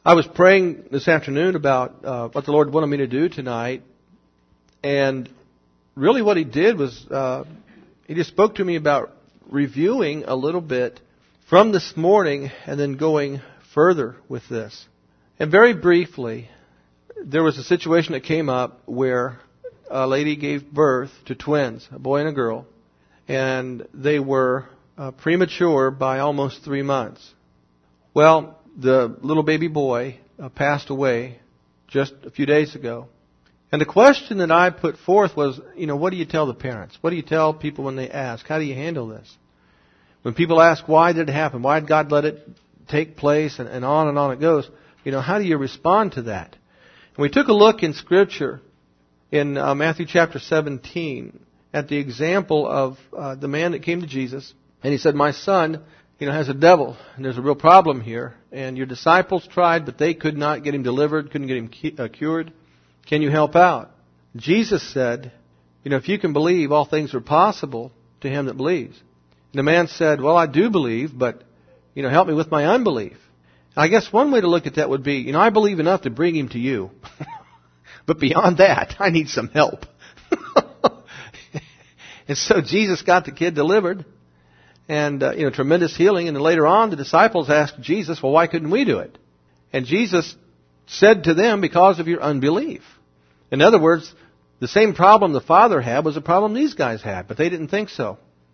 I was praying this afternoon about what the Lord wanted me to do tonight, and really what He did was He just spoke to me about reviewing a little bit from this morning and then going further with this. And very briefly, there was a situation that came up where a lady gave birth to twins, a boy and a girl, and they were premature by almost 3 months. Well, the little baby boy passed away just a few days ago. And the question that I put forth was, what do you tell the parents? What do you tell people when they ask? How do you handle this? When people ask, why did it happen? Why did God let it take place? And on it goes. How do you respond to that? And we took a look in Scripture in Matthew chapter 17 at the example of the man that came to Jesus. And he said, my son, has a devil, and there's a real problem here. And your disciples tried, but they could not get him delivered, couldn't get him cured. Can you help out? Jesus said, if you can believe, all things are possible to him that believes. And the man said, well, I do believe, but, help me with my unbelief. And I guess one way to look at that would be, I believe enough to bring him to you. But beyond that, I need some help. And so Jesus got the kid delivered. And, tremendous healing. And then later on, the disciples asked Jesus, well, why couldn't we do it? And Jesus said to them, because of your unbelief. In other words, the same problem the Father had was a problem these guys had, but they didn't think so.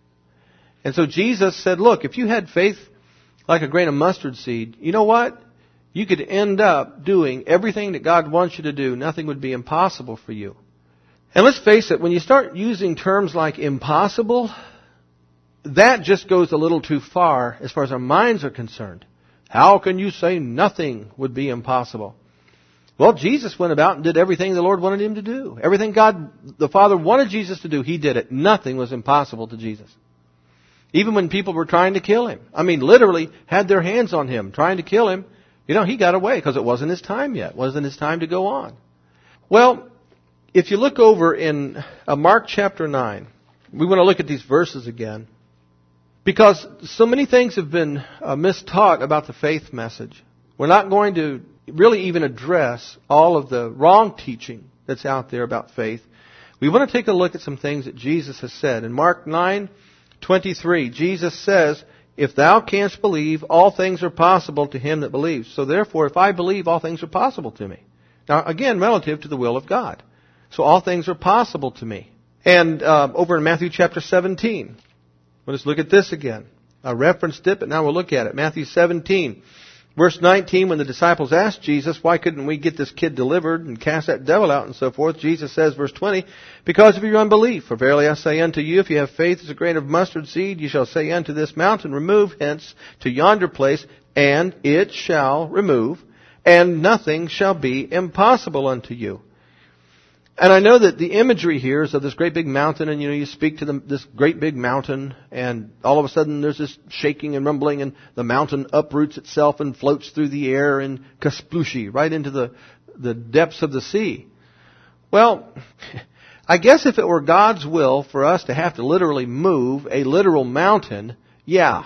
And so Jesus said, look, if you had faith like a grain of mustard seed, you know what? You could end up doing everything that God wants you to do. Nothing would be impossible for you. And let's face it, when you start using terms like impossible, that just goes a little too far as our minds are concerned. How can you say nothing would be impossible? Well, Jesus went about and did everything the Lord wanted him to do. Everything God, the Father, wanted Jesus to do, He did it. Nothing was impossible to Jesus. Even when people were trying to kill Him. Literally had their hands on Him, trying to kill Him. He got away because it wasn't His time yet. It wasn't His time to go on. Well, if you look over in Mark chapter 9, we want to look at these verses again. Because so many things have been mistaught about the faith message. We're not going to really even address all of the wrong teaching that's out there about faith. We want to take a look at some things that Jesus has said. In Mark 9:23, Jesus says, if thou canst believe, all things are possible to him that believes. So therefore, if I believe, all things are possible to me. Now, again, relative to the will of God. So all things are possible to me. And over in Matthew chapter 17, let's look at this again. I referenced it, but now we'll look at it. Matthew 17, verse 19, when the disciples asked Jesus, why couldn't we get this kid delivered and cast that devil out and so forth? Jesus says, verse 20, because of your unbelief. For verily I say unto you, if you have faith as a grain of mustard seed, you shall say unto this mountain, remove hence to yonder place, and it shall remove, and nothing shall be impossible unto you. And I know that the imagery here is of this great big mountain, and you speak to this great big mountain, and all of a sudden there's this shaking and rumbling, and the mountain uproots itself and floats through the air in Kasplushi, right into the depths of the sea. Well, I guess if it were God's will for us to have to literally move a literal mountain, yeah.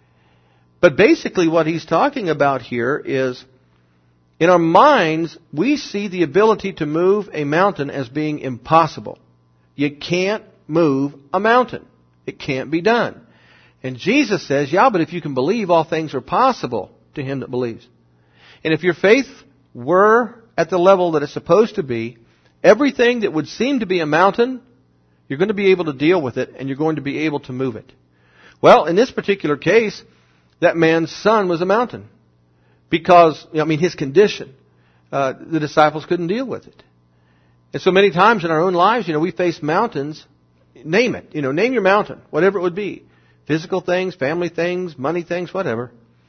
But basically what He's talking about here is, in our minds, we see the ability to move a mountain as being impossible. You can't move a mountain. It can't be done. And Jesus says, yeah, but if you can believe, all things are possible to him that believes. And if your faith were at the level that it's supposed to be, everything that would seem to be a mountain, you're going to be able to deal with it, and you're going to be able to move it. Well, in this particular case, that man's son was a mountain. Because, his condition, the disciples couldn't deal with it. And so many times in our own lives, we face mountains. Name it. Name your mountain, whatever it would be. Physical things, family things, money things, whatever.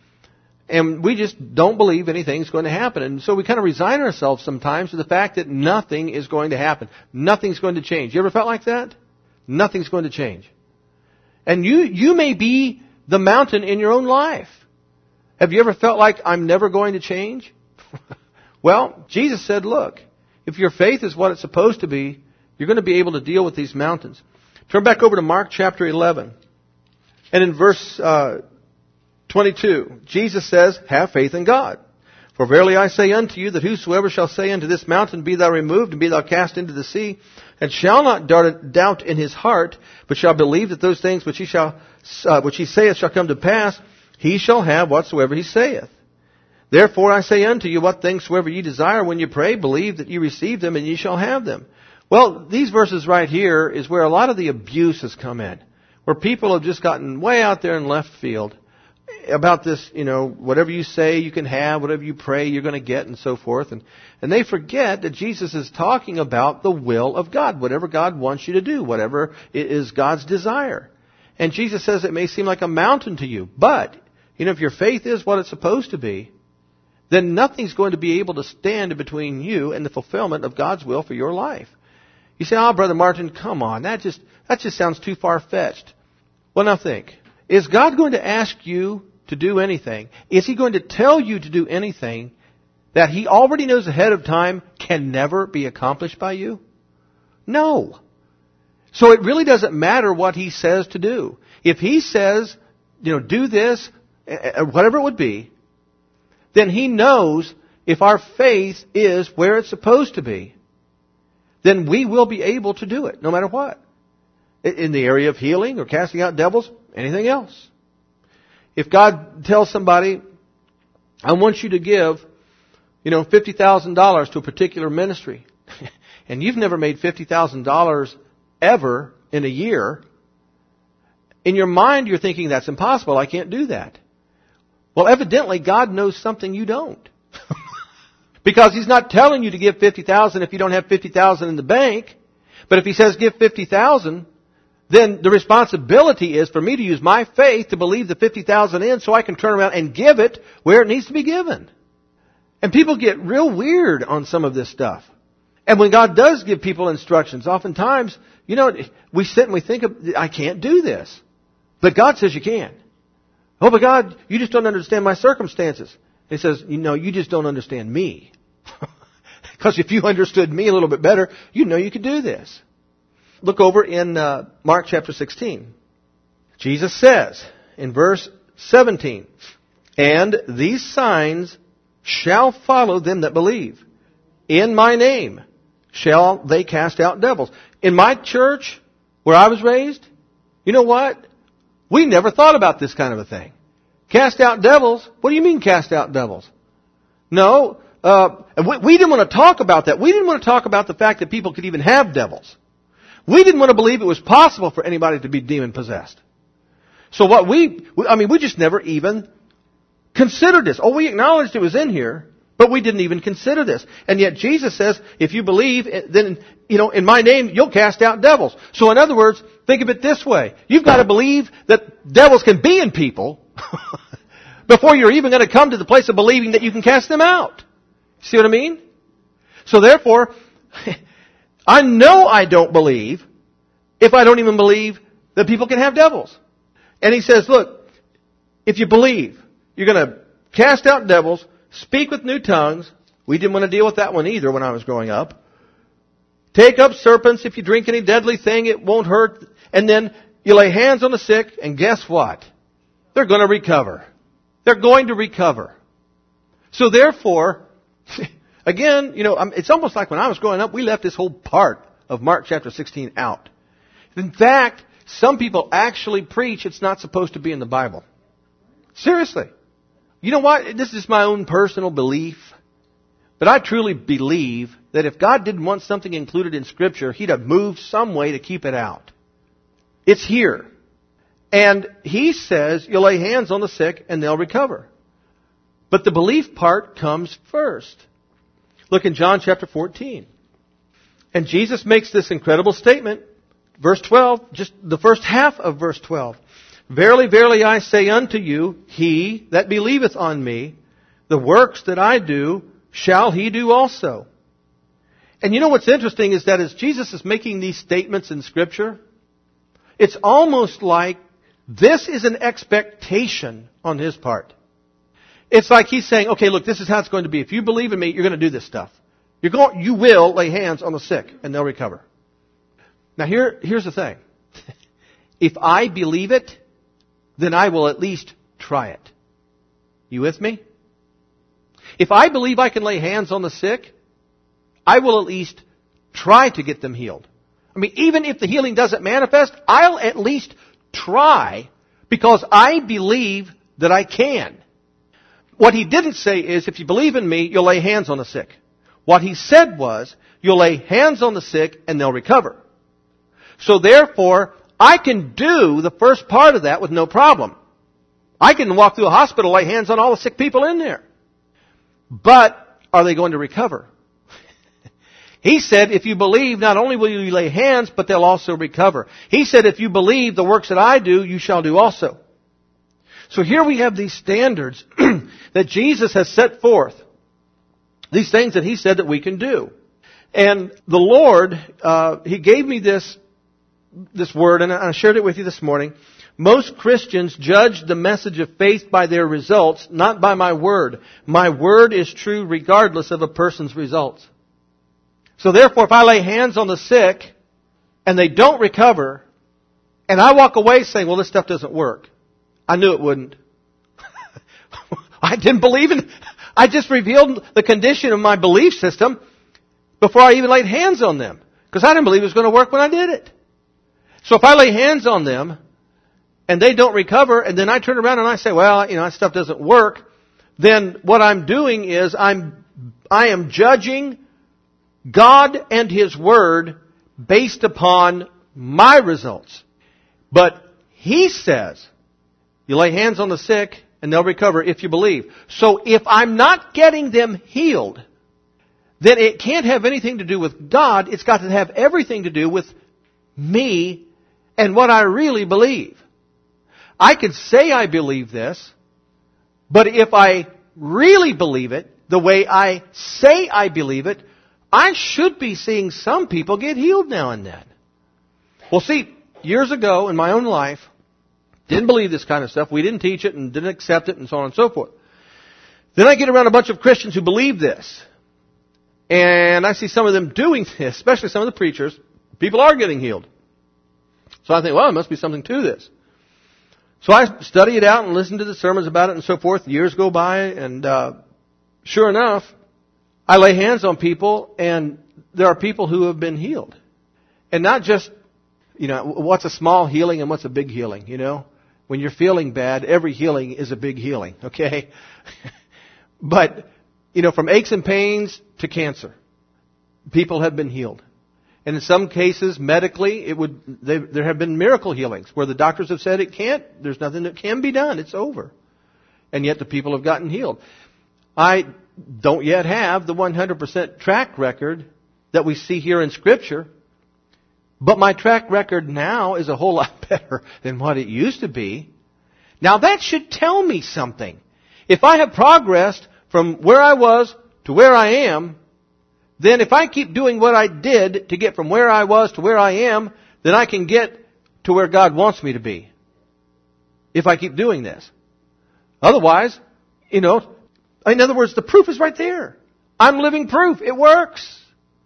And we just don't believe anything's going to happen. And so we kind of resign ourselves sometimes to the fact that nothing is going to happen. Nothing's going to change. You ever felt like that? Nothing's going to change. And you may be the mountain in your own life. Have you ever felt like I'm never going to change? Well, Jesus said, look, if your faith is what it's supposed to be, you're going to be able to deal with these mountains. Turn back over to Mark chapter 11. And in verse 22, Jesus says, have faith in God. For verily I say unto you, that whosoever shall say unto this mountain, Be thou removed, and be thou cast into the sea, and shall not doubt in his heart, but shall believe that those things which he saith shall come to pass, he shall have whatsoever he saith. Therefore I say unto you, what things soever ye desire when you pray, believe that ye receive them, and ye shall have them. Well, these verses right here is where a lot of the abuse has come in, where people have just gotten way out there in left field about this, whatever you say you can have, whatever you pray you're going to get, and so forth. And they forget that Jesus is talking about the will of God, whatever God wants you to do, whatever is God's desire. And Jesus says it may seem like a mountain to you, but, if your faith is what it's supposed to be, then nothing's going to be able to stand between you and the fulfillment of God's will for your life. You say, Brother Martin, come on, that just sounds too far-fetched. Well, now think. Is God going to ask you to do anything? Is He going to tell you to do anything that He already knows ahead of time can never be accomplished by you? No. So it really doesn't matter what He says to do. If He says, do this, whatever it would be, then He knows if our faith is where it's supposed to be, then we will be able to do it, no matter what. In the area of healing or casting out devils, anything else. If God tells somebody, I want you to give, $50,000 to a particular ministry, and you've never made $50,000 ever in a year, in your mind you're thinking, that's impossible, I can't do that. Well, evidently God knows something you don't. Because He's not telling you to give $50,000 if you don't have $50,000 in the bank. But if He says give $50,000, then the responsibility is for me to use my faith to believe the $50,000 in so I can turn around and give it where it needs to be given. And people get real weird on some of this stuff. And when God does give people instructions, oftentimes, we sit and we think, I can't do this. But God says you can. Oh, but God, you just don't understand my circumstances. He says, you just don't understand me. Because if you understood me a little bit better, you could do this. Look over in Mark chapter 16. Jesus says in verse 17, And these signs shall follow them that believe. In my name shall they cast out devils. In my church, where I was raised, you know what? We never thought about this kind of a thing. Cast out devils? What do you mean cast out devils? No, we didn't want to talk about that. We didn't want to talk about the fact that people could even have devils. We didn't want to believe it was possible for anybody to be demon-possessed. So we just never even considered this. Oh, we acknowledged it was in here, but we didn't even consider this. And yet Jesus says, if you believe, then, in my name, you'll cast out devils. So in other words, think of it this way. You've got to believe that devils can be in people before you're even going to come to the place of believing that you can cast them out. See what I mean? So therefore, I know I don't believe if I don't even believe that people can have devils. And He says, look, if you believe, you're going to cast out devils, speak with new tongues. We didn't want to deal with that one either when I was growing up. Take up serpents. If you drink any deadly thing, it won't hurt. And then you lay hands on the sick, and guess what? They're going to recover. They're going to recover. So therefore, again, it's almost like when I was growing up, we left this whole part of Mark chapter 16 out. In fact, some people actually preach it's not supposed to be in the Bible. Seriously. You know what? This is my own personal belief. But I truly believe that if God didn't want something included in Scripture, He'd have moved some way to keep it out. It's here. And He says you'll lay hands on the sick and they'll recover. But the belief part comes first. Look in John chapter 14. And Jesus makes this incredible statement. Verse 12, just the first half of verse 12. Verily, verily, I say unto you, he that believeth on me, the works that I do, shall he do also. And you know what's interesting is that as Jesus is making these statements in Scripture, it's almost like this is an expectation on His part. It's like He's saying, okay, look, this is how it's going to be. If you believe in me, you're going to do this stuff. You will lay hands on the sick and they'll recover. Now here's the thing. If I believe it, then I will at least try it. You with me? If I believe I can lay hands on the sick, I will at least try to get them healed. I mean, even if the healing doesn't manifest, I'll at least try because I believe that I can. What he didn't say is, if you believe in me, you'll lay hands on the sick. What he said was, you'll lay hands on the sick and they'll recover. So therefore, I can do the first part of that with no problem. I can walk through a hospital, lay hands on all the sick people in there. But are they going to recover? He said, if you believe, not only will you lay hands, but they'll also recover. He said, if you believe the works that I do, you shall do also. So here we have these standards that Jesus has set forth. These things that He said that we can do. And the Lord, He gave me this word, and I shared it with you this morning. Most Christians judge the message of faith by their results, not by my word. My word is true regardless of a person's results. So therefore, if I lay hands on the sick and they don't recover, and I walk away saying, well, this stuff doesn't work, I knew it wouldn't. I didn't believe in it. I just revealed the condition of my belief system before I even laid hands on them. Because I didn't believe it was going to work when I did it. So if I lay hands on them and they don't recover, and then I turn around and I say, well, that stuff doesn't work, then what I'm doing is I am judging God and His Word based upon my results. But He says, you lay hands on the sick and they'll recover if you believe. So if I'm not getting them healed, then it can't have anything to do with God. It's got to have everything to do with me and what I really believe. I could say I believe this, but if I really believe it the way I say I believe it, I should be seeing some people get healed now and then. Well, see, years ago in my own life, didn't believe this kind of stuff. We didn't teach it and didn't accept it and so on and so forth. Then I get around a bunch of Christians who believe this. And I see some of them doing this, especially some of the preachers. People are getting healed. So I think, well, there must be something to this. So I study it out and listen to the sermons about it and so forth. Years go by and sure enough, I lay hands on people and there are people who have been healed. And not just, what's a small healing and what's a big healing, When you're feeling bad, every healing is a big healing, okay? But, from aches and pains to cancer, people have been healed. And in some cases, medically, there have been miracle healings where the doctors have said there's nothing that can be done, it's over. And yet the people have gotten healed. I don't yet have the 100% track record that we see here in Scripture, but my track record now is a whole lot better than what it used to be. Now that should tell me something. If I have progressed from where I was to where I am, then if I keep doing what I did to get from where I was to where I am, then I can get to where God wants me to be. If I keep doing this. Otherwise, in other words, the proof is right there. I'm living proof. It works.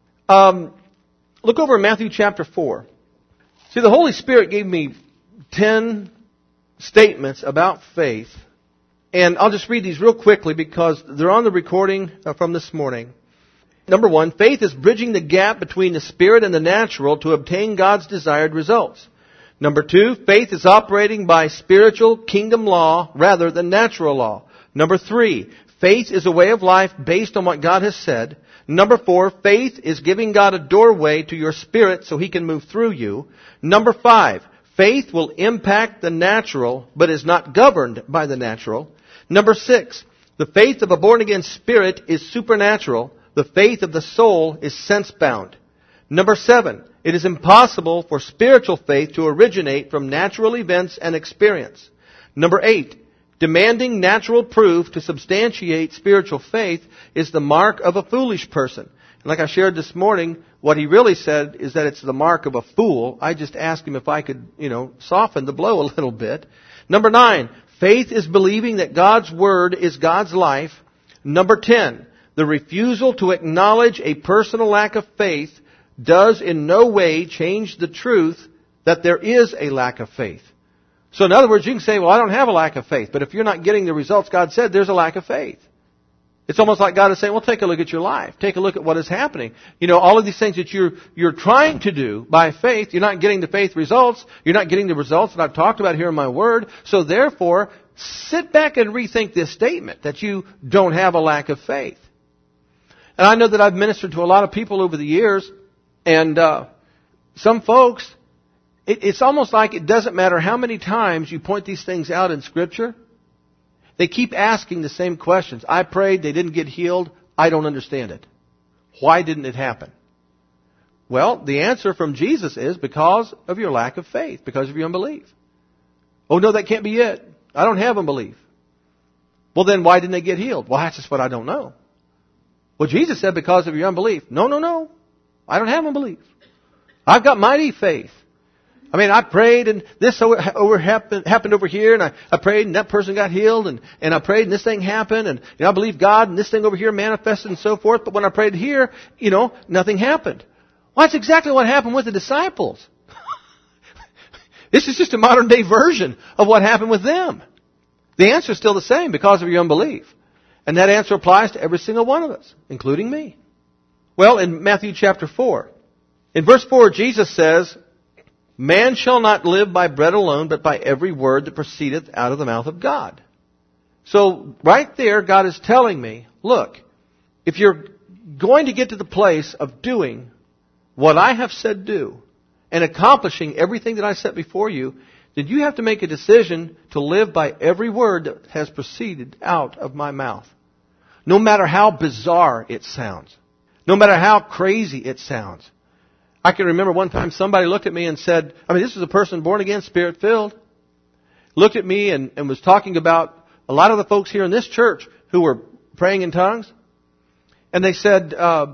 Look over in Matthew chapter 4. See, the Holy Spirit gave me 10 statements about faith. And I'll just read these real quickly because they're on the recording from this morning. Number 1, faith is bridging the gap between the spirit and the natural to obtain God's desired results. Number 2, faith is operating by spiritual kingdom law rather than natural law. Number 3, faith is a way of life based on what God has said. Number 4, faith is giving God a doorway to your spirit so He can move through you. Number 5, faith will impact the natural but is not governed by the natural. Number 6, the faith of a born-again spirit is supernatural. The faith of the soul is sense-bound. Number 7, it is impossible for spiritual faith to originate from natural events and experience. Number 8, demanding natural proof to substantiate spiritual faith is the mark of a foolish person. And like I shared this morning, what he really said is that it's the mark of a fool. I just asked him if I could, soften the blow a little bit. Number 9, faith is believing that God's Word is God's life. Number 10, the refusal to acknowledge a personal lack of faith does in no way change the truth that there is a lack of faith. So in other words, you can say, well, I don't have a lack of faith. But if you're not getting the results God said, there's a lack of faith. It's almost like God is saying, well, take a look at your life. Take a look at what is happening. You know, all of these things that you're trying to do by faith, you're not getting the faith results. You're not getting the results that I've talked about here in my Word. So therefore, sit back and rethink this statement that you don't have a lack of faith. And I know that I've ministered to a lot of people over the years, and some folks, it's almost like it doesn't matter how many times you point these things out in Scripture. They keep asking the same questions. I prayed, they didn't get healed. I don't understand it. Why didn't it happen? Well, the answer from Jesus is because of your lack of faith, because of your unbelief. Oh, no, that can't be it. I don't have unbelief. Well, then why didn't they get healed? Well, that's just what I don't know. Well, Jesus said because of your unbelief. No. I don't have unbelief. I've got mighty faith. I mean, I prayed and this happened over here, and I prayed and that person got healed, and I prayed and this thing happened, and I believe God and this thing over here manifested and so forth, but when I prayed here, nothing happened. Well, that's exactly what happened with the disciples. This is just a modern day version of what happened with them. The answer is still the same, because of your unbelief. And that answer applies to every single one of us, including me. Well, in Matthew chapter 4, in verse 4, Jesus says, "Man shall not live by bread alone, but by every word that proceedeth out of the mouth of God." So, right there, God is telling me, look, if you're going to get to the place of doing what I have said do, and accomplishing everything that I set before you, then you have to make a decision to live by every word that has proceeded out of my mouth. No matter how bizarre it sounds. No matter how crazy it sounds. I can remember one time somebody looked at me and said, this is a person born again, Spirit-filled, looked at me and was talking about a lot of the folks here in this church who were praying in tongues. And they said,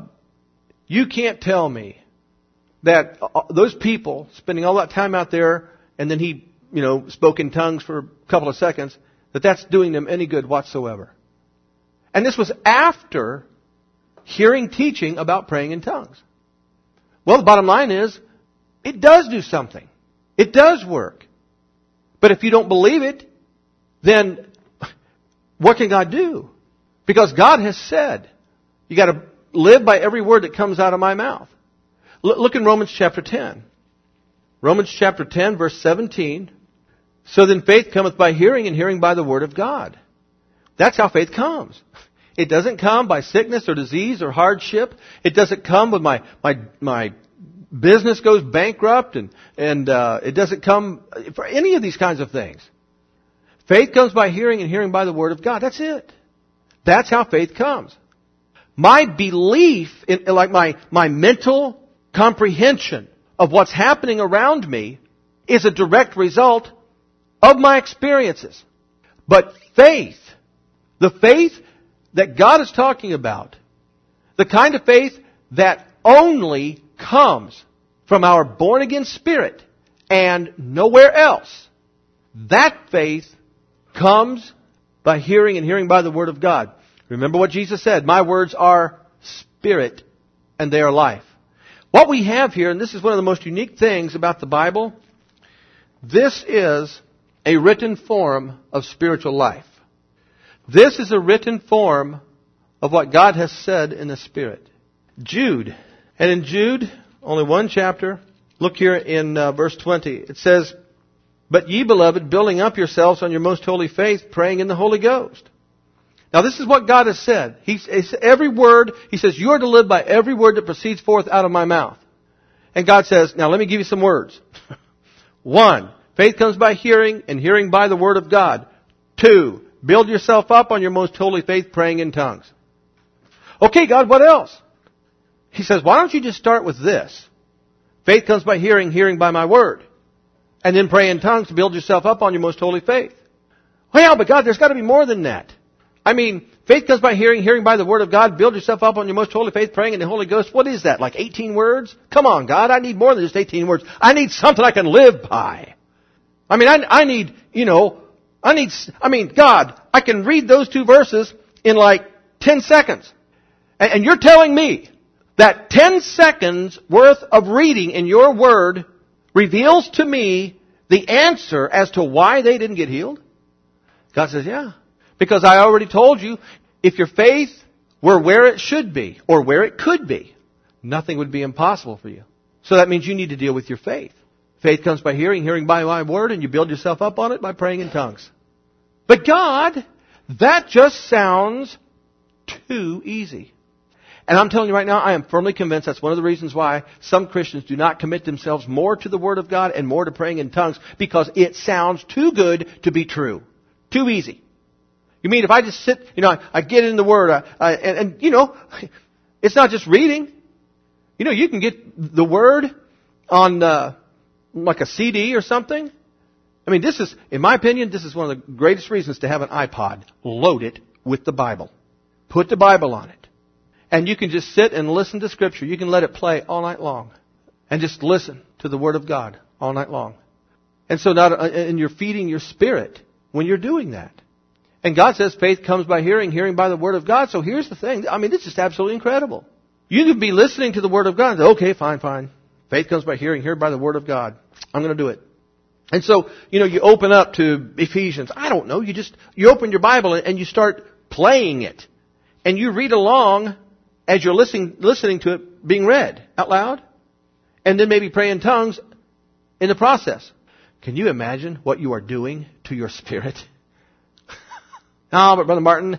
you can't tell me that those people spending all that time out there, and then he, spoke in tongues for a couple of seconds, that's doing them any good whatsoever. And this was after hearing teaching about praying in tongues. Well, the bottom line is, it does do something. It does work. But if you don't believe it, then what can God do? Because God has said, you got to live by every word that comes out of my mouth. Look in Romans chapter 10. Romans chapter 10, verse 17. "So then faith cometh by hearing, and hearing by the word of God." That's how faith comes. It doesn't come by sickness or disease or hardship. It doesn't come when my business goes bankrupt, and it doesn't come for any of these kinds of things. Faith comes by hearing, and hearing by the word of God. That's it. That's how faith comes. My belief, my mental comprehension of what's happening around me, is a direct result of my experiences. But faith, the faith that God is talking about, the kind of faith that only comes from our born-again spirit and nowhere else, that faith comes by hearing, and hearing by the word of God. Remember what Jesus said, "My words are spirit and they are life." What we have here, and this is one of the most unique things about the Bible, this is a written form of spiritual life. This is a written form of what God has said in the Spirit. Jude. And in Jude, only one chapter, look here in verse 20. It says, "But ye, beloved, building up yourselves on your most holy faith, praying in the Holy Ghost." Now this is what God has said. Every word, He says, you are to live by every word that proceeds forth out of my mouth. And God says, now let me give you some words. 1, faith comes by hearing, and hearing by the word of God. 2, build yourself up on your most holy faith, praying in tongues. Okay, God, what else? He says, why don't you just start with this? Faith comes by hearing, hearing by my word. And then pray in tongues to build yourself up on your most holy faith. Well, but God, there's got to be more than that. Faith comes by hearing, hearing by the word of God. Build yourself up on your most holy faith, praying in the Holy Ghost. What is that, like 18 words? Come on, God, I need more than just 18 words. I need something I can live by. God, I can read those 2 verses in like 10 seconds. And you're telling me that 10 seconds worth of reading in your word reveals to me the answer as to why they didn't get healed? God says, yeah. Because I already told you, if your faith were where it should be or where it could be, nothing would be impossible for you. So that means you need to deal with your faith. Faith comes by hearing, hearing by my word, and you build yourself up on it by praying in tongues. But God, that just sounds too easy. And I'm telling you right now, I am firmly convinced that's one of the reasons why some Christians do not commit themselves more to the Word of God and more to praying in tongues, because it sounds too good to be true. Too easy. You mean if I just sit, I get in the Word, and it's not just reading. You can get the Word on like a CD or something. I mean, this is, in my opinion, this is one of the greatest reasons to have an iPod. Load it with the Bible. Put the Bible on it. And you can just sit and listen to Scripture. You can let it play all night long. And just listen to the Word of God all night long. And so and you're feeding your spirit when you're doing that. And God says faith comes by hearing, hearing by the Word of God. So here's the thing. I mean, it's just absolutely incredible. You could be listening to the Word of God and say, okay, fine. Faith comes by hearing, hearing by the Word of God. I'm going to do it. And so, you open up to Ephesians. I don't know. You open your Bible and you start playing it. And you read along as you're listening to it being read out loud. And then maybe pray in tongues in the process. Can you imagine what you are doing to your spirit? No, but Brother Martin,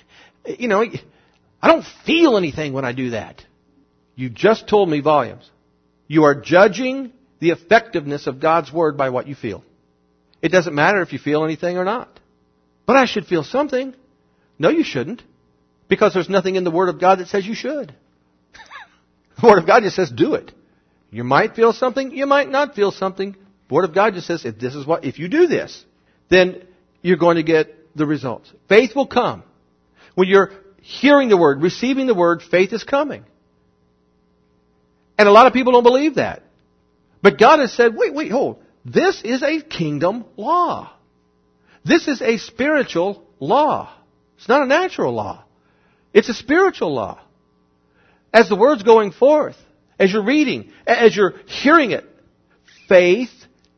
I don't feel anything when I do that. You just told me volumes. You are judging the effectiveness of God's Word by what you feel. It doesn't matter if you feel anything or not. But I should feel something. No, you shouldn't. Because there's nothing in the Word of God that says you should. The Word of God just says do it. You might feel something, you might not feel something. The Word of God just says if you do this, then you're going to get the results. Faith will come. When you're hearing the Word, receiving the Word, faith is coming. And a lot of people don't believe that. But God has said, wait, hold. This is a kingdom law. This is a spiritual law. It's not a natural law. It's a spiritual law. As the Word's going forth, as you're reading, as you're hearing it, faith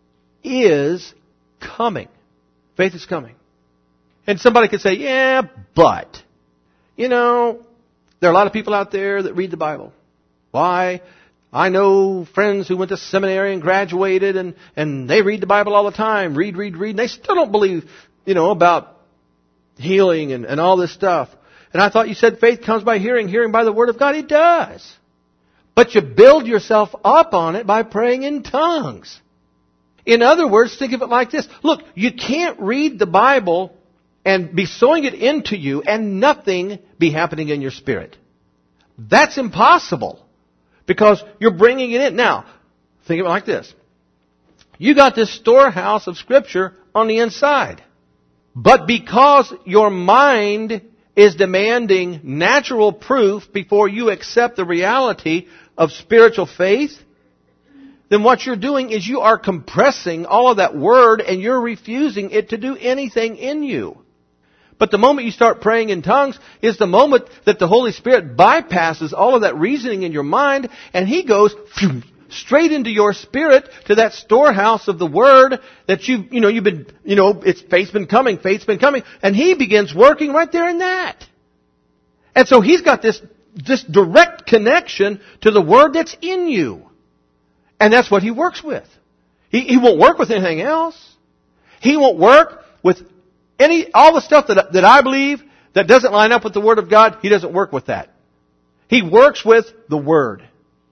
is coming. Faith is coming. And somebody could say, yeah, but, there are a lot of people out there that read the Bible. Why? I know friends who went to seminary and graduated and they read the Bible all the time. Read. And they still don't believe, about healing and all this stuff. And I thought you said faith comes by hearing, hearing by the Word of God. It does. But you build yourself up on it by praying in tongues. In other words, think of it like this. Look, you can't read the Bible and be sowing it into you and nothing be happening in your spirit. That's impossible. Because you're bringing it in. Now, think of it like this. You got this storehouse of Scripture on the inside. But because your mind is demanding natural proof before you accept the reality of spiritual faith, then what you're doing is you are compressing all of that Word and you're refusing it to do anything in you. But the moment you start praying in tongues is the moment that the Holy Spirit bypasses all of that reasoning in your mind and He goes straight into your spirit to that storehouse of the Word that you've been, faith's been coming, and He begins working right there in that. And so He's got this direct connection to the Word that's in you. And that's what He works with. He won't work with anything else. He won't work with all the stuff that I believe that doesn't line up with the Word of God. He doesn't work with that. He works with the Word.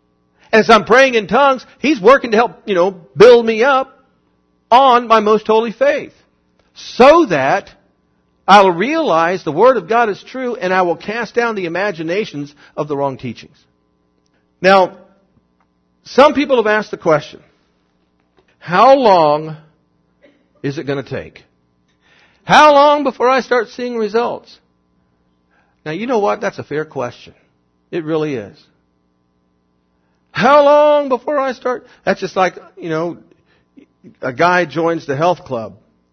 As I'm praying in tongues, He's working to help, build me up on my most holy faith. So that I'll realize the Word of God is true and I will cast down the imaginations of the wrong teachings. Now, some people have asked the question, how long is it going to take? How long before I start seeing results? Now, you know what? That's a fair question. It really is. How long before I start? That's just like, a guy joins the health club.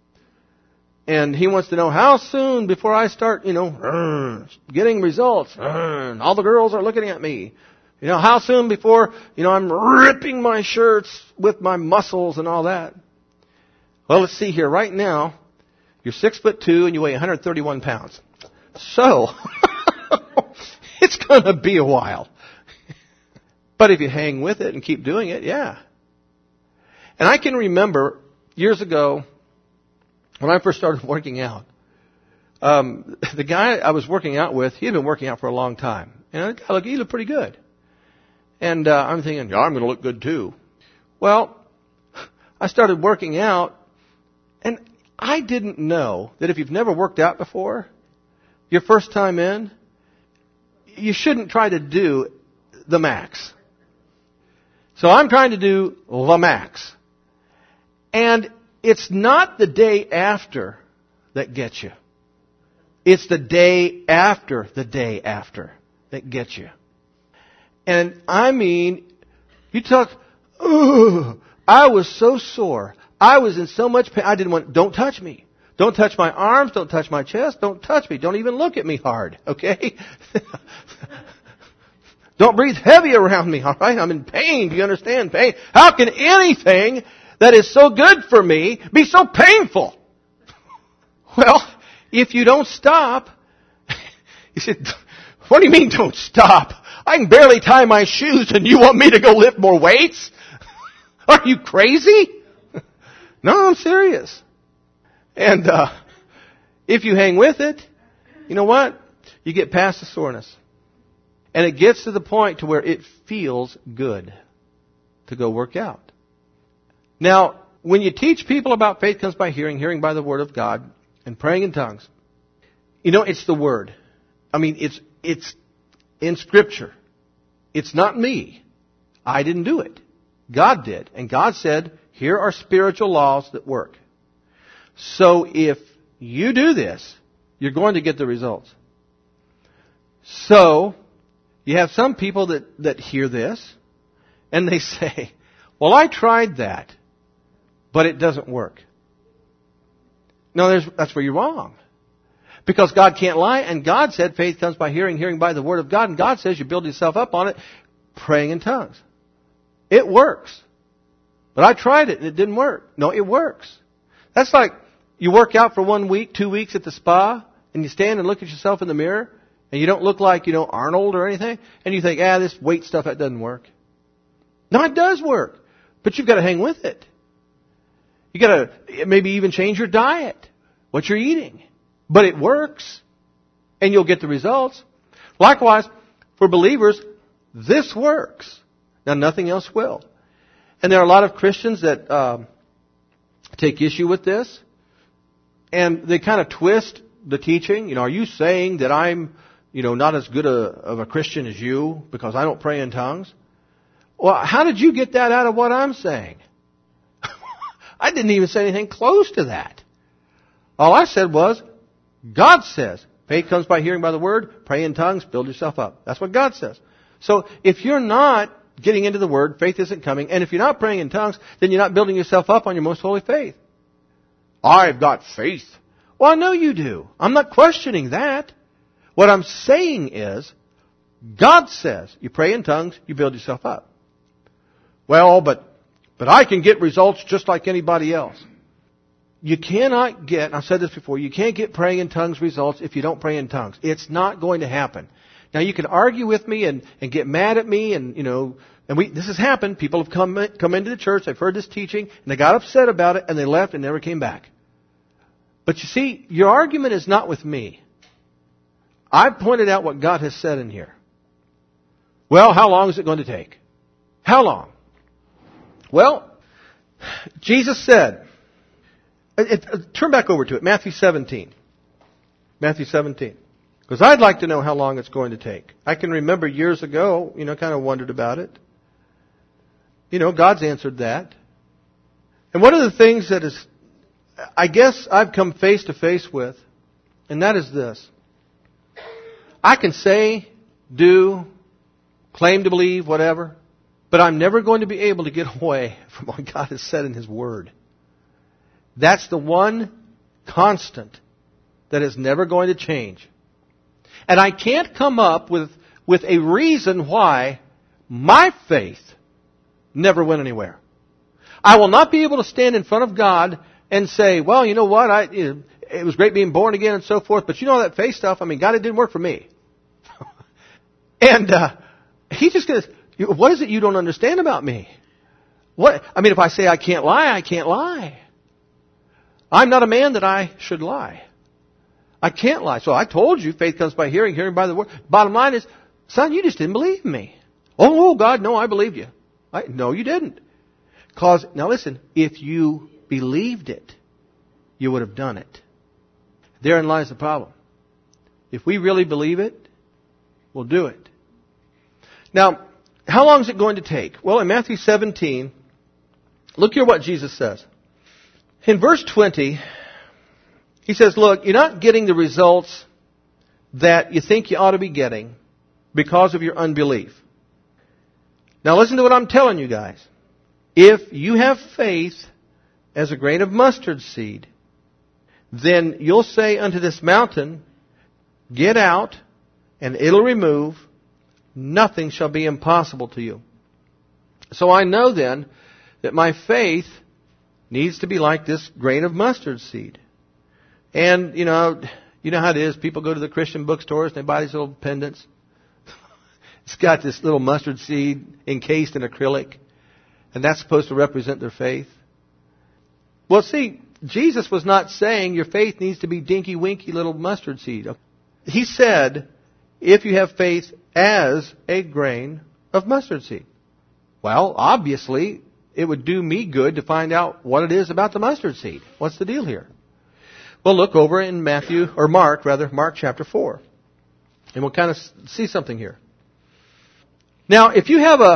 And he wants to know how soon before I start, getting results. All the girls are looking at me. How soon before, I'm ripping my shirts with my muscles and all that. Well, let's see here. Right now, you're 6'2" and you weigh 131 pounds. So, It's going to be a while. But if you hang with it and keep doing it, yeah. And I can remember years ago when I first started working out, the guy I was working out with, he had been working out for a long time. And he looked pretty good. And I'm thinking, yeah, I'm going to look good too. Well, I started working out, and I didn't know that if you've never worked out before, your first time in, you shouldn't try to do the max. So I'm trying to do the max. And it's not the day after that gets you. It's the day after that gets you. And I mean, you talk, I was so sore. I was in so much pain. I didn't want, don't touch me. Don't touch my arms. Don't touch my chest. Don't touch me. Don't even look at me hard. Okay? Don't breathe heavy around me. All right? I'm in pain. Do you understand pain? How can anything that is so good for me be so painful? Well, if you don't stop, you said, what do you mean don't stop? I can barely tie my shoes and you want me to go lift more weights? Are you crazy? No, I'm serious. And if you hang with it, you know what? You get past the soreness. And it gets to the point to where it feels good to go work out. Now, when you teach people about faith comes by hearing, hearing by the Word of God, and praying in tongues, you know, it's the Word. I mean, it's in Scripture. It's not me. I didn't do it. God did. And God said, here are spiritual laws that work. So if you do this, you're going to get the results. So, you have some people that hear this, and they say, well, I tried that, but it doesn't work. No, that's where you're wrong. Because God can't lie, and God said faith comes by hearing, hearing by the Word of God, and God says you build yourself up on it, praying in tongues. It works. But I tried it, and it didn't work. No, it works. That's like you work out for 1 week, 2 weeks at the spa, and you stand and look at yourself in the mirror, and you don't look like, Arnold or anything, and you think, this weight stuff, that doesn't work. No, it does work. But you've got to hang with it. You've got to maybe even change your diet, what you're eating. But it works, and you'll get the results. Likewise, for believers, this works. Now, nothing else will. And there are a lot of Christians that take issue with this, and they kind of twist the teaching. Are you saying that I'm, not as good of a Christian as you because I don't pray in tongues? Well, how did you get that out of what I'm saying? I didn't even say anything close to that. All I said was, God says, faith comes by hearing by the Word, pray in tongues, build yourself up. That's what God says. So if you're not getting into the Word, faith isn't coming, and if you're not praying in tongues, then you're not building yourself up on your most holy faith. I've got faith. Well, I know you do. I'm not questioning that. What I'm saying is, God says, you pray in tongues, you build yourself up. Well, but I can get results just like anybody else. You cannot get, I've said this before, you can't get praying in tongues results if you don't pray in tongues. It's not going to happen. Now you can argue with me and get mad at me and, this has happened. People have come into the church, they've heard this teaching, and they got upset about it, and they left and never came back. But you see, your argument is not with me. I've pointed out what God has said in here. Well, how long is it going to take? How long? Well, Jesus said, turn back over to it, Matthew 17. Matthew 17. Because I'd like to know how long it's going to take. I can remember years ago, kind of wondered about it. God's answered that. And one of the things that is, I guess I've come face to face with, and that is this. I can say, do, claim to believe, whatever, but I'm never going to be able to get away from what God has said in His Word. That's the one constant that is never going to change. And I can't come up with a reason why my faith never went anywhere. I will not be able to stand in front of God and say, well, you know what, it was great being born again and so forth, but that faith stuff, God, it didn't work for me. And he just goes, what is it you don't understand about me? What? I mean, if I say I can't lie, I can't lie. I'm not a man that I should lie. I can't lie. So I told you, faith comes by hearing, hearing by the word. Bottom line is, son, you just didn't believe me. Oh, God, no, I believed you. No, you didn't. Now listen, if you believed it, you would have done it. Therein lies the problem. If we really believe it, we'll do it. Now, how long is it going to take? Well, in Matthew 17, look here what Jesus says. In verse 20, he says, look, you're not getting the results that you think you ought to be getting because of your unbelief. Now listen to what I'm telling you guys. If you have faith as a grain of mustard seed, then you'll say unto this mountain, get out, and it'll remove. Nothing shall be impossible to you. So I know then that my faith needs to be like this grain of mustard seed. And, you know how it is. People go to the Christian bookstores and they buy these little pendants. It's got this little mustard seed encased in acrylic. And that's supposed to represent their faith. Well, see, Jesus was not saying your faith needs to be dinky-winky little mustard seed. He said, if you have faith as a grain of mustard seed. Well, obviously, it would do me good to find out what it is about the mustard seed. What's the deal here? Well, look over in Mark chapter 4. And we'll kind of see something here. Now, if you have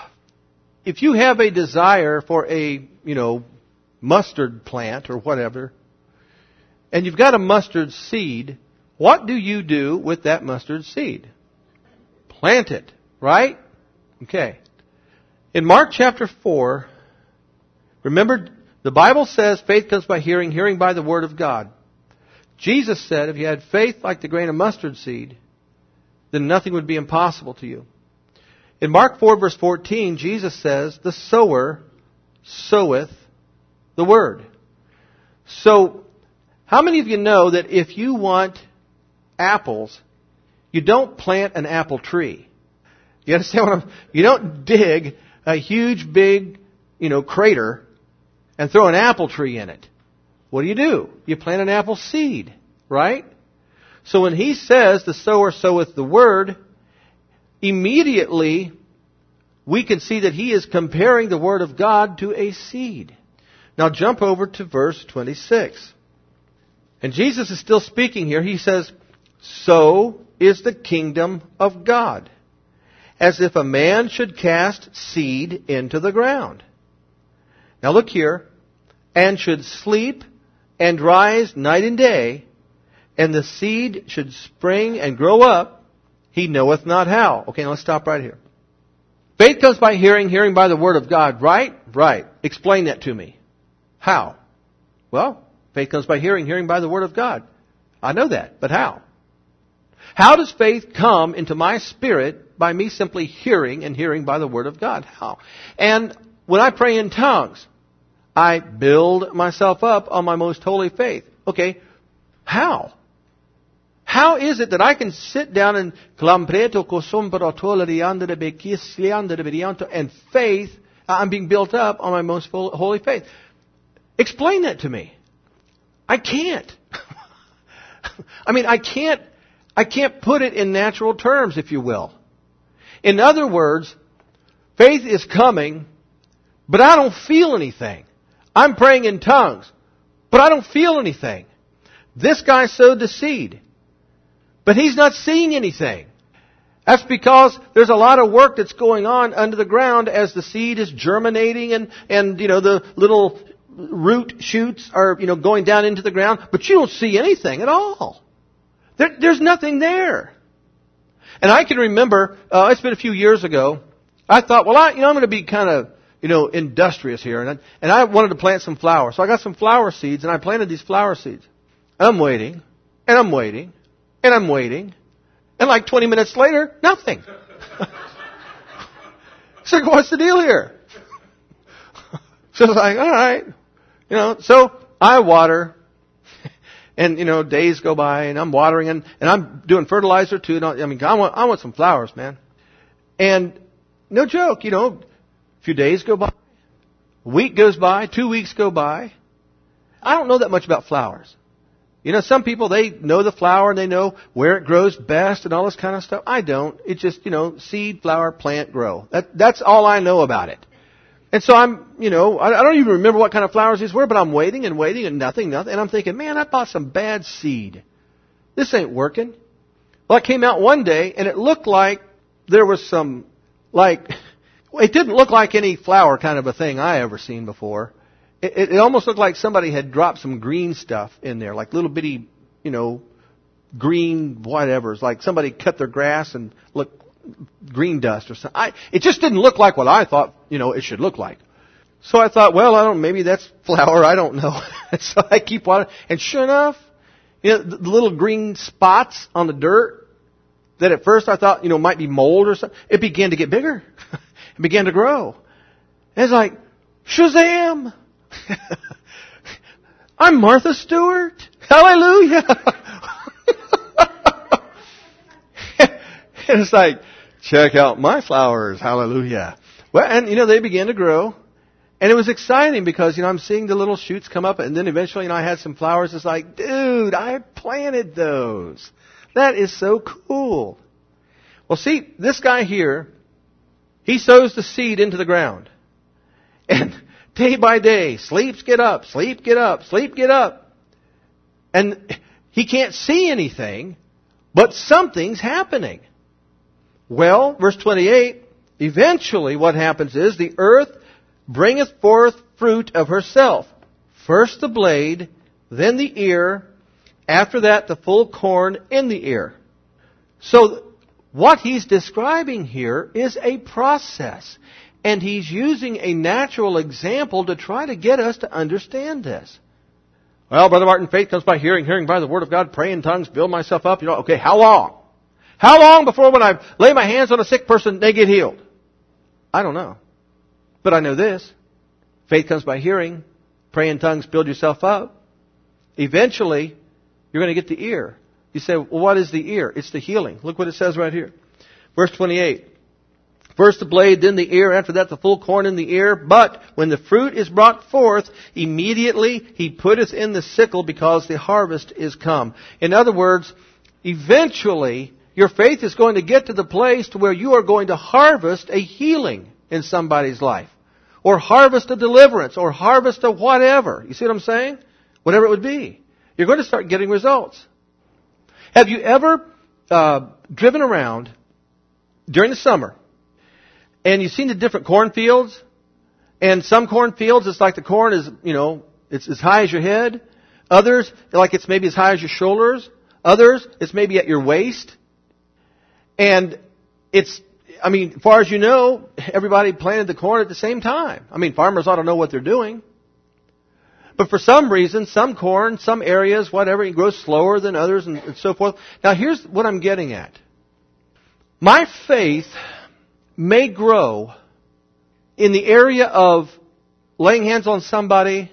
a desire for a, mustard plant or whatever, and you've got a mustard seed, what do you do with that mustard seed? Plant it, right? Okay. In Mark chapter 4, remember, the Bible says faith comes by hearing, hearing by the word of God. Jesus said if you had faith like the grain of mustard seed, then nothing would be impossible to you. In Mark 4 verse 14, Jesus says, the sower soweth the word. So, how many of you know that if you want apples, you don't plant an apple tree? You understand you don't dig a huge big, crater and throw an apple tree in it. What do? You plant an apple seed, right? So when he says the sower soweth the word, immediately we can see that he is comparing the word of God to a seed. Now jump over to verse 26. And Jesus is still speaking here. He says, so is the kingdom of God, as if a man should cast seed into the ground. Now look here. And should sleep and rise night and day, and the seed should spring and grow up, he knoweth not how. Okay, now let's stop right here. Faith comes by hearing, hearing by the word of God, right? Right. Explain that to me. How? Well, faith comes by hearing, hearing by the word of God. I know that, but how? How does faith come into my spirit by me simply hearing and hearing by the word of God? How? And when I pray in tongues, I build myself up on my most holy faith. Okay, how? How is it that I can sit down and faith, I'm being built up on my most holy faith? Explain that to me. I can't. I can't put it in natural terms, if you will. In other words, faith is coming, but I don't feel anything. I'm praying in tongues, but I don't feel anything. This guy sowed the seed, but he's not seeing anything. That's because there's a lot of work that's going on under the ground as the seed is germinating and the little root shoots are, going down into the ground, but you don't see anything at all. There's nothing there. And I can remember, it's been a few years ago, I thought, well, I'm going to be kind of, industrious here. And I wanted to plant some flowers. So I got some flower seeds and I planted these flower seeds. I'm waiting, and I'm waiting, and I'm waiting. And like 20 minutes later, nothing. So what's the deal here? So it's like, all right. So I water. And, days go by and I'm watering and I'm doing fertilizer too. I want some flowers, man. And no joke, a few days go by, a week goes by, 2 weeks go by. I don't know that much about flowers. Some people, they know the flower and they know where it grows best and all this kind of stuff. I don't. It's just, seed, flower, plant, grow. That's all I know about it. And so I don't even remember what kind of flowers these were, but I'm waiting and nothing. And I'm thinking, man, I bought some bad seed. This ain't working. Well, it came out one day and it looked like there was some, it didn't look like any flower kind of a thing I ever seen before. It almost looked like somebody had dropped some green stuff in there, like little bitty, green whatever. It's like somebody cut their grass and looked green dust or something. It just didn't look like what I thought, it should look like. So I thought, well, maybe that's flour. I don't know. So I keep watering. And sure enough, the little green spots on the dirt that at first I thought, might be mold or something, it began to get bigger. It began to grow. And it's like, Shazam! I'm Martha Stewart. Hallelujah. And it's like, check out my flowers. Hallelujah. Well, and they began to grow. And it was exciting because, I'm seeing the little shoots come up. And then eventually, I had some flowers. It's like, dude, I planted those. That is so cool. Well, see, this guy here, he sows the seed into the ground. And day by day, sleep, get up, sleep, get up, sleep, get up. And he can't see anything, but something's happening. Well, verse 28, eventually what happens is the earth bringeth forth fruit of herself. First the blade, then the ear, after that the full corn in the ear. So what he's describing here is a process. And he's using a natural example to try to get us to understand this. Well, Brother Martin, faith comes by hearing, hearing by the Word of God, pray in tongues, build myself up. Okay, how long? How long before when I lay my hands on a sick person, they get healed? I don't know. But I know this. Faith comes by hearing, pray in tongues, build yourself up. Eventually, you're going to get the ear. You say, well, what is the ear? It's the healing. Look what it says right here. Verse 28. First the blade, then the ear, after that the full corn in the ear. But when the fruit is brought forth, immediately he putteth in the sickle, because the harvest is come. In other words, eventually your faith is going to get to the place to where you are going to harvest a healing in somebody's life. Or harvest a deliverance, or harvest a whatever. You see what I'm saying? Whatever it would be. You're going to start getting results. Have you ever driven around during the summer, and you've seen the different cornfields? And some cornfields, it's like the corn is, it's as high as your head. Others, like it's maybe as high as your shoulders. Others, it's maybe at your waist. And as far as you know, everybody planted the corn at the same time. Farmers ought to know what they're doing. But for some reason, some corn, some areas, whatever, it grows slower than others and so forth. Now here's what I'm getting at. My faith may grow in the area of laying hands on somebody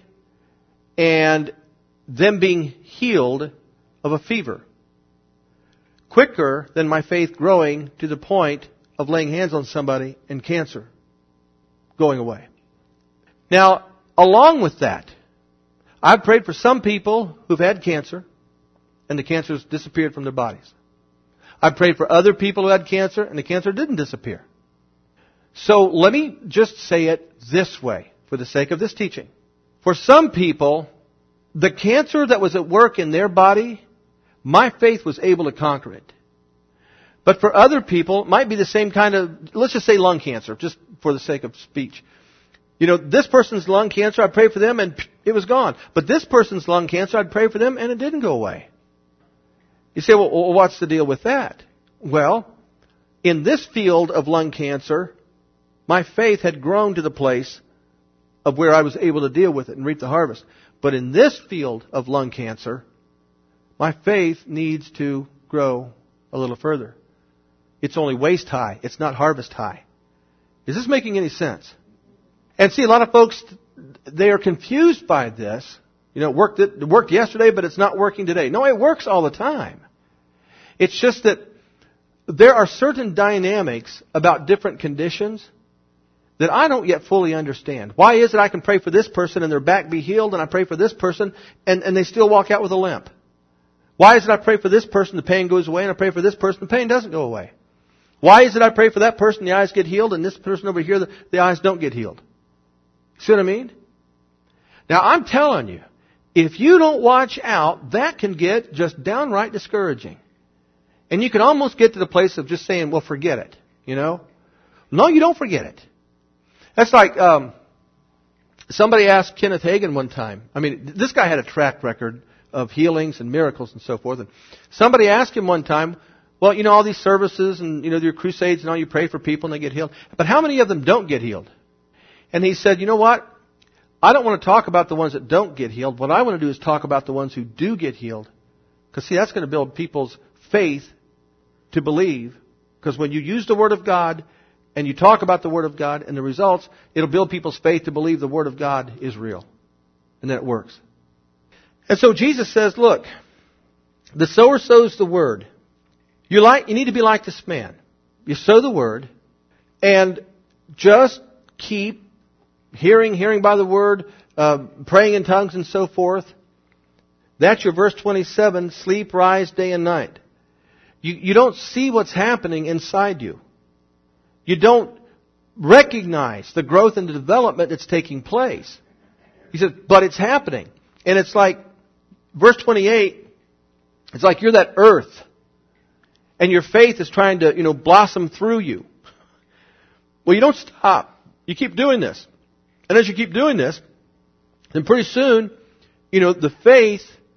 and them being healed of a fever quicker than my faith growing to the point of laying hands on somebody and cancer going away. Now, along with that, I've prayed for some people who've had cancer and the cancer's disappeared from their bodies. I've prayed for other people who had cancer and the cancer didn't disappear. So let me just say it this way for the sake of this teaching. For some people, the cancer that was at work in their body, my faith was able to conquer it. But for other people, it might be the same kind of, let's just say lung cancer, just for the sake of speech. This person's lung cancer, I prayed for them and it was gone. But this person's lung cancer, I'd pray for them and it didn't go away. You say, well, what's the deal with that? Well, in this field of lung cancer, my faith had grown to the place of where I was able to deal with it and reap the harvest. But in this field of lung cancer, my faith needs to grow a little further. It's only waist high. It's not harvest high. Is this making any sense? And see, a lot of folks, they are confused by this. It worked yesterday, but it's not working today. No, it works all the time. It's just that there are certain dynamics about different conditions that I don't yet fully understand. Why is it I can pray for this person and their back be healed, and I pray for this person and they still walk out with a limp? Why is it I pray for this person, the pain goes away, and I pray for this person, the pain doesn't go away? Why is it I pray for that person, the eyes get healed, and this person over here, the eyes don't get healed? See what I mean? Now, I'm telling you, if you don't watch out, that can get just downright discouraging. And you can almost get to the place of just saying, well, forget it, you know? No, you don't forget it. That's like, somebody asked Kenneth Hagin one time. I mean, this guy had a track record of healings and miracles and so forth. And somebody asked him one time, well, you know, all these services and, you know, your crusades and all, you pray for people and they get healed. But how many of them don't get healed? And he said, you know what? I don't want to talk about the ones that don't get healed. What I want to do is talk about the ones who do get healed. Because, see, that's going to build people's faith to believe. Because when you use the Word of God and you talk about the Word of God and the results, it'll build people's faith to believe the Word of God is real. And that it works. And so Jesus says, look, the sower sows the Word. You need to be like this man. You sow the Word and just keep hearing by the Word, praying in tongues and so forth. That's your verse 27, sleep, rise day and night. You don't see what's happening inside you. You don't recognize the growth and the development that's taking place. He says, but it's happening. And it's like, verse 28, it's like you're that earth. And your faith is trying to, you know, blossom through you. Well, you don't stop. You keep doing this. And as you keep doing this, then pretty soon, you know, the faith,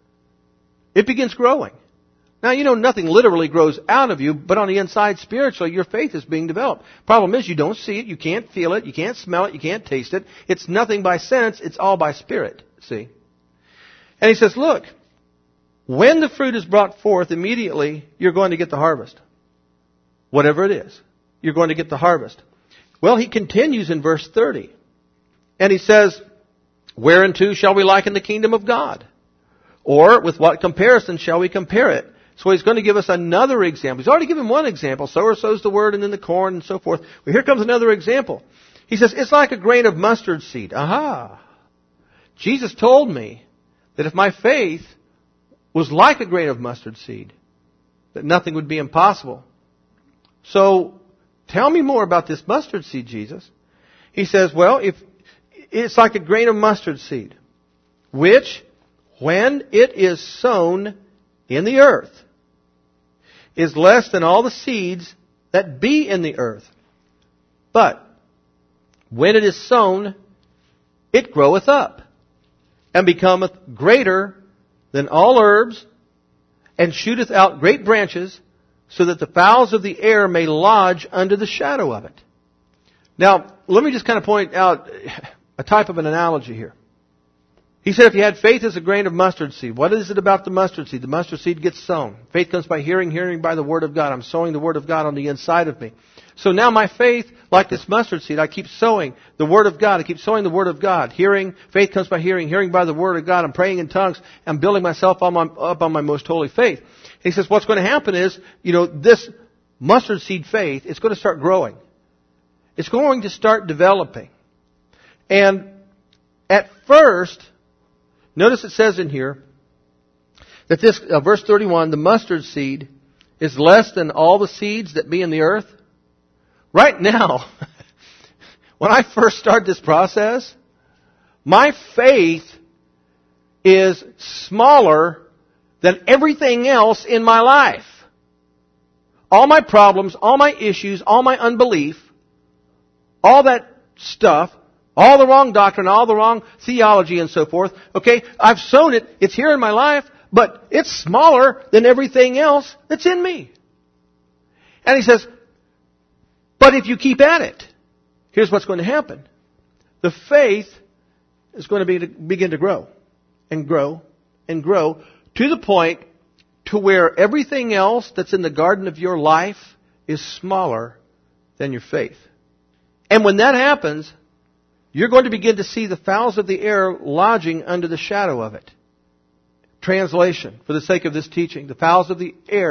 it begins growing. Now, you know, nothing literally grows out of you, but on the inside, spiritually, your faith is being developed. Problem is, you don't see it, you can't feel it, you can't smell it, you can't taste it. It's nothing by sense, it's all by spirit, see? And he says, look, when the fruit is brought forth, immediately you're going to get the harvest. Whatever it is, you're going to get the harvest. Well, he continues in verse 30. And he says, whereunto shall we liken the kingdom of God? Or with what comparison shall we compare it? So he's going to give us another example. He's already given one example. Sower sows the word and then the corn and so forth. Well, here comes another example. He says, it's like a grain of mustard seed. Aha! Jesus told me that if my faith was like a grain of mustard seed, that nothing would be impossible. So, tell me more about this mustard seed, Jesus. He says, well, if it's like a grain of mustard seed, which, when it is sown in the earth, is less than all the seeds that be in the earth. But, when it is sown, it groweth up, and becometh greater than all herbs, and shooteth out great branches, so that the fowls of the air may lodge under the shadow of it. Now, let me just kind of point out a type of an analogy here. He said if you had faith as a grain of mustard seed, what is it about the mustard seed? The mustard seed gets sown. Faith comes by hearing, hearing by the Word of God. I'm sowing the Word of God on the inside of me. So now my faith, like this mustard seed, I keep sowing the Word of God. I keep sowing the Word of God. Hearing, faith comes by hearing, hearing by the Word of God. I'm praying in tongues. I'm building myself up on my most holy faith. He says what's going to happen is, you know, this mustard seed faith, it's going to start growing. It's going to start developing. And at first, notice it says in here that this, verse 31, the mustard seed is less than all the seeds that be in the earth. Right now, when I first start this process, my faith is smaller than everything else in my life. All my problems, all my issues, all my unbelief, all that stuff, all the wrong doctrine, all the wrong theology and so forth. Okay, I've sown it. It's here in my life, but it's smaller than everything else that's in me. And he says, but if you keep at it, here's what's going to happen. The faith is going to begin to grow and grow and grow to the point to where everything else that's in the garden of your life is smaller than your faith. And when that happens, you're going to begin to see the fowls of the air lodging under the shadow of it. Translation, for the sake of this teaching, the fowls of the air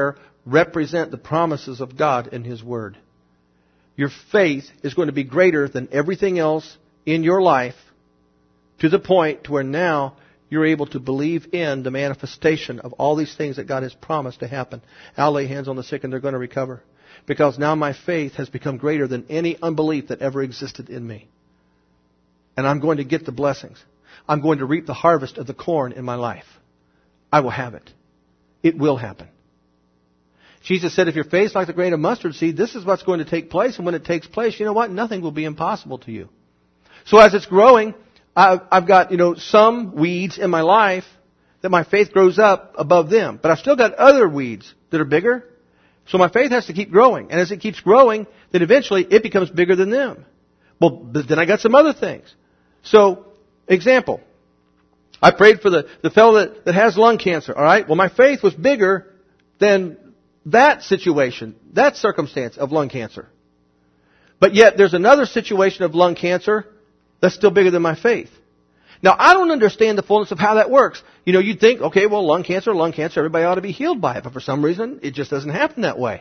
represent the promises of God in His Word. Your faith is going to be greater than everything else in your life, to the point to where now you're able to believe in the manifestation of all these things that God has promised to happen. I'll lay hands on the sick and they're going to recover. Because now my faith has become greater than any unbelief that ever existed in me. And I'm going to get the blessings. I'm going to reap the harvest of the corn in my life. I will have it. It will happen. Jesus said, if your faith is like the grain of mustard seed, this is what's going to take place. And when it takes place, you know what? Nothing will be impossible to you. So as it's growing, I've got, some weeds in my life that my faith grows up above them. But I've still got other weeds that are bigger. So my faith has to keep growing. And as it keeps growing, then eventually it becomes bigger than them. Well, but then I got some other things. So, example. I prayed for the fellow that has lung cancer, all right? Well, my faith was bigger than that situation, that circumstance of lung cancer. But yet there's another situation of lung cancer that's still bigger than my faith. Now, I don't understand the fullness of how that works. You'd think, okay, well, lung cancer, everybody ought to be healed by it. But for some reason, it just doesn't happen that way.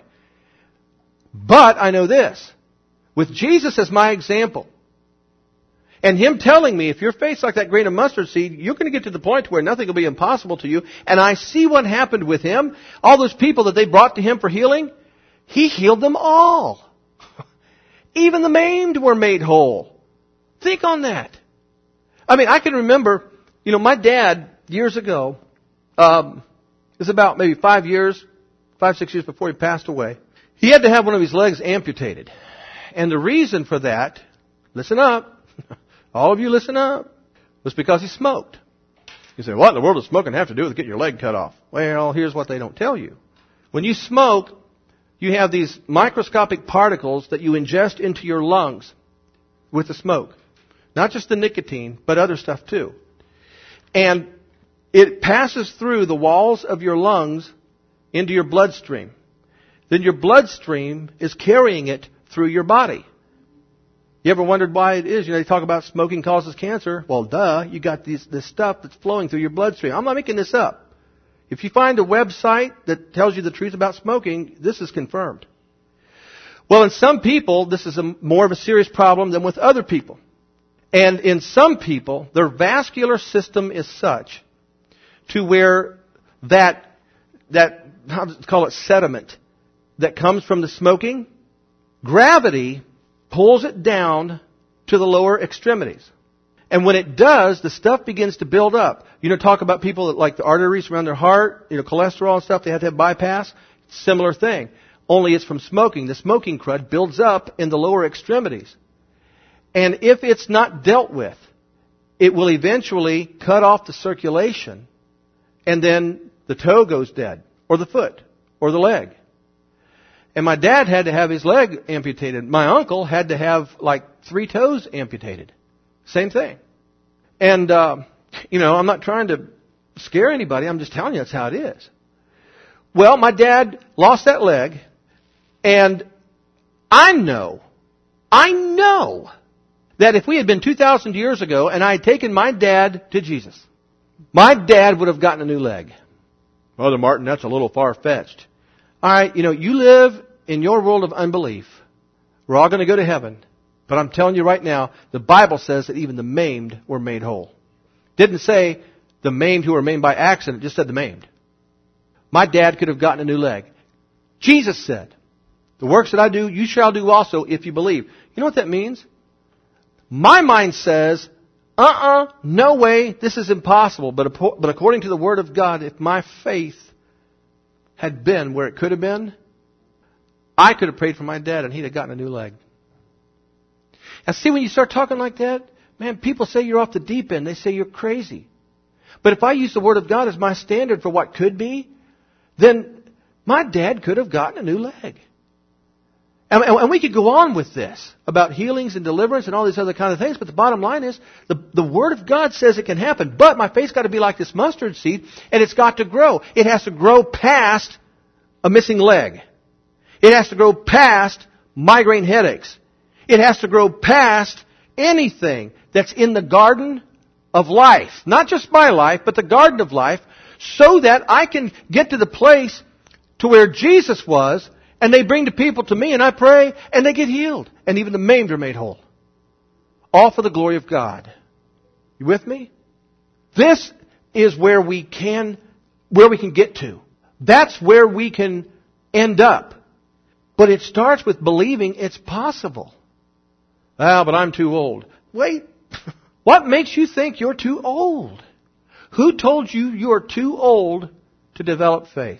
But I know this. With Jesus as my example, and Him telling me, if your faith's like that grain of mustard seed, you're going to get to the point where nothing will be impossible to you. And I see what happened with Him. All those people that they brought to Him for healing, He healed them all. Even the maimed were made whole. Think on that. I can remember, my dad, years ago, it was about maybe 5, 6 years before he passed away. He had to have one of his legs amputated. And the reason for that, listen up, all of you listen up, was because he smoked. You say, what in the world does smoking have to do with getting your leg cut off? Well, here's what they don't tell you. When you smoke, you have these microscopic particles that you ingest into your lungs with the smoke. Not just the nicotine, but other stuff too. And it passes through the walls of your lungs into your bloodstream. Then your bloodstream is carrying it through your body. You ever wondered why it is? They talk about smoking causes cancer. Well, duh, you got this stuff that's flowing through your bloodstream. I'm not making this up. If you find a website that tells you the truth about smoking, this is confirmed. Well, in some people, this is more of a serious problem than with other people. And in some people, their vascular system is such to where that let's call it sediment that comes from the smoking, gravity pulls it down to the lower extremities. And when it does, the stuff begins to build up. Talk about people that like the arteries around their heart, cholesterol and stuff, they have to have bypass. Similar thing. Only it's from smoking. The smoking crud builds up in the lower extremities. And if it's not dealt with, it will eventually cut off the circulation, and then the toe goes dead, or the foot, or the leg. And my dad had to have his leg amputated. My uncle had to have 3 toes amputated. Same thing. And, I'm not trying to scare anybody. I'm just telling you that's how it is. Well, my dad lost that leg, and I know that if we had been 2,000 years ago and I had taken my dad to Jesus, my dad would have gotten a new leg. Brother Martin, that's a little far-fetched. All right, you live in your world of unbelief. We're all going to go to heaven. But I'm telling you right now, the Bible says that even the maimed were made whole. Didn't say the maimed who were maimed by accident, just said the maimed. My dad could have gotten a new leg. Jesus said, the works that I do, you shall do also if you believe. You know what that means? My mind says, no way, this is impossible. But according to the Word of God, if my faith had been where it could have been, I could have prayed for my dad and he'd have gotten a new leg. Now see, when you start talking like that, man, people say you're off the deep end. They say you're crazy. But if I use the Word of God as my standard for what could be, then my dad could have gotten a new leg. And we could go on with this about healings and deliverance and all these other kind of things, but the bottom line is the Word of God says it can happen. But my faith's got to be like this mustard seed, and it's got to grow. It has to grow past a missing leg. It has to grow past migraine headaches. It has to grow past anything that's in the garden of life. Not just my life, but the garden of life, so that I can get to the place to where Jesus was, and they bring the people to me, and I pray, and they get healed. And even the maimed are made whole. All for the glory of God. You with me? This is where we can get to. That's where we can end up. But it starts with believing it's possible. Well, but I'm too old. Wait. What makes you think you're too old? Who told you you're too old to develop faith?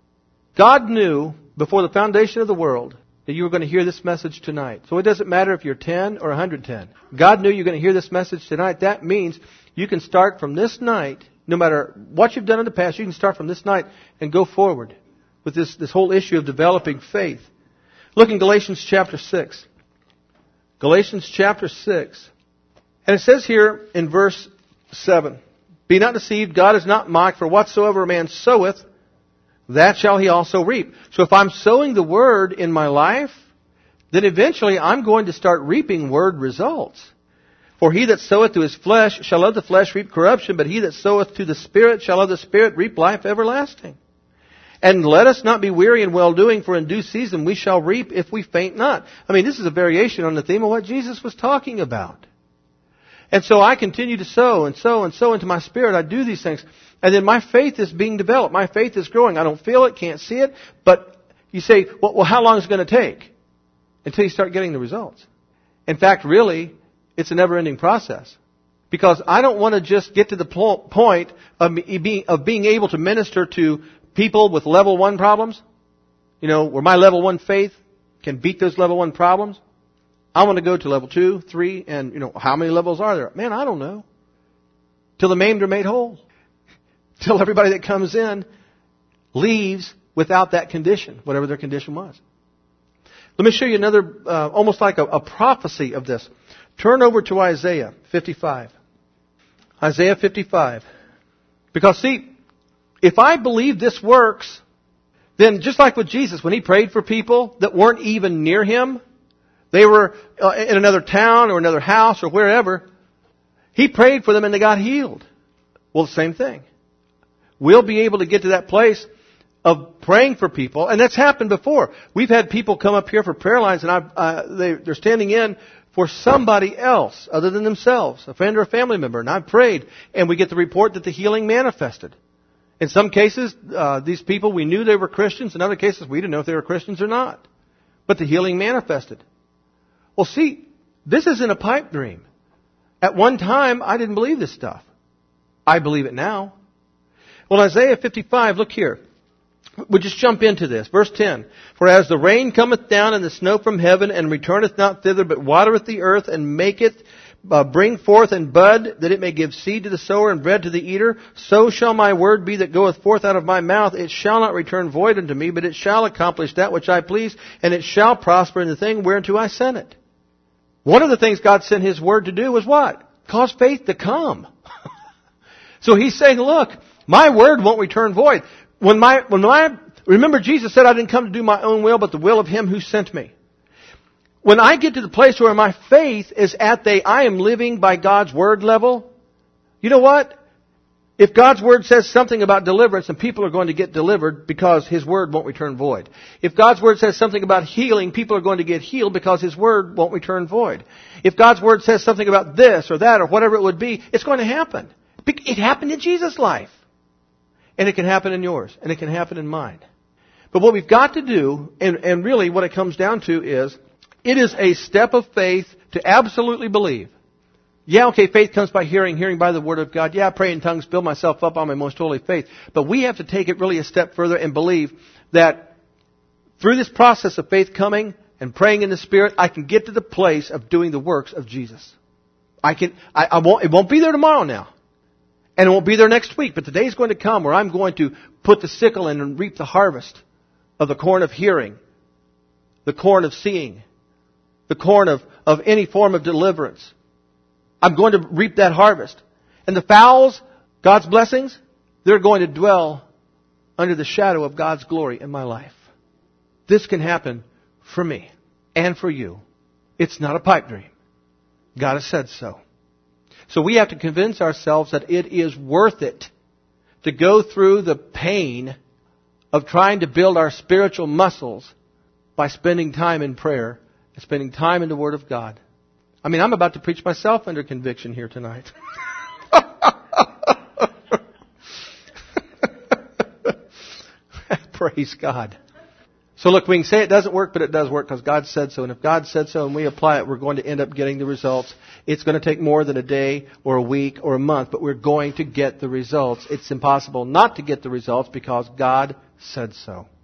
God knew before the foundation of the world that you were going to hear this message tonight. So it doesn't matter if you're 10 or 110. God knew you're going to hear this message tonight. That means you can start from this night, no matter what you've done in the past, you can start from this night and go forward with this whole issue of developing faith. Look in Galatians chapter 6. Galatians chapter 6. And it says here in verse 7, Be not deceived, God is not mocked, for whatsoever a man soweth, that shall he also reap. So if I'm sowing the Word in my life, then eventually I'm going to start reaping Word results. For he that soweth to his flesh shall of the flesh reap corruption, but he that soweth to the Spirit shall of the Spirit reap life everlasting. And let us not be weary in well-doing, for in due season we shall reap if we faint not. I mean, this is a variation on the theme of what Jesus was talking about. And so I continue to sow and sow and sow into my spirit. I do these things. And then my faith is being developed. My faith is growing. I don't feel it, can't see it. But you say, well, how long is it going to take? Until you start getting the results. In fact, really, it's a never-ending process. Because I don't want to just get to the point of being able to minister to people with level 1 problems. You know, where my level 1 faith can beat those level 1 problems. I want to go to level 2, 3, and, you know, how many levels are there? Man, I don't know. Till the maimed are made whole. Till everybody that comes in leaves without that condition, whatever their condition was. Let me show you another, almost like a prophecy of this. Turn over to Isaiah 55. Isaiah 55. Because, see, if I believe this works, then just like with Jesus, when He prayed for people that weren't even near Him, they were in another town or another house or wherever, He prayed for them and they got healed. Well, the same thing. We'll be able to get to that place of praying for people, and that's happened before. We've had people come up here for prayer lines, and they're standing in for somebody else other than themselves, a friend or a family member, and I've prayed, and we get the report that the healing manifested. In some cases, these people, we knew they were Christians. In other cases, we didn't know if they were Christians or not. But the healing manifested. Well, see, this isn't a pipe dream. At one time, I didn't believe this stuff. I believe it now. Well, Isaiah 55, look here. We'll just jump into this. Verse 10. For as the rain cometh down and the snow from heaven, and returneth not thither, but watereth the earth, and maketh bring forth and bud, that it may give seed to the sower and bread to the eater, so shall my word be that goeth forth out of my mouth. It shall not return void unto me, but it shall accomplish that which I please, and it shall prosper in the thing whereunto I sent it. One of the things God sent His word to do was what? Cause faith to come. So He's saying, look, my word won't return void. Remember Jesus said I didn't come to do my own will, but the will of Him who sent me. When I get to the place where my faith is at I am living by God's Word level, you know what? If God's Word says something about deliverance, then people are going to get delivered because His Word won't return void. If God's Word says something about healing, people are going to get healed because His Word won't return void. If God's Word says something about this or that or whatever it would be, it's going to happen. It happened in Jesus' life. And it can happen in yours. And it can happen in mine. But what we've got to do, and really what it comes down to is, it is a step of faith to absolutely believe. Yeah, okay, faith comes by hearing, hearing by the Word of God. Yeah, I pray in tongues, build myself up on my most holy faith. But we have to take it really a step further and believe that through this process of faith coming and praying in the Spirit, I can get to the place of doing the works of Jesus. It won't be there tomorrow now. And it won't be there next week. But the day is going to come where I'm going to put the sickle in and reap the harvest of the corn of hearing, the corn of seeing, the corn of any form of deliverance. I'm going to reap that harvest. And the fowls, God's blessings, they're going to dwell under the shadow of God's glory in my life. This can happen for me and for you. It's not a pipe dream. God has said so. So we have to convince ourselves that it is worth it to go through the pain of trying to build our spiritual muscles by spending time in prayer and spending time in the Word of God. I mean, I'm about to preach myself under conviction here tonight. Praise God. So look, we can say it doesn't work, but it does work because God said so. And if God said so and we apply it, we're going to end up getting the results. It's going to take more than a day or a week or a month, but we're going to get the results. It's impossible not to get the results because God said so.